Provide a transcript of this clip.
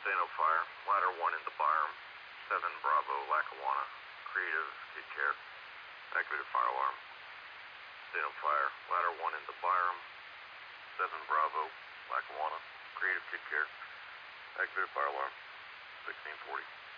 Dano Fire, ladder 1 in the Byram, 7 Bravo, Lackawanna, creative, kid care, activated fire alarm. Dano Fire, ladder 1 in the Byram, 7 Bravo, Lackawanna, creative, kid care, activated fire alarm, 1640.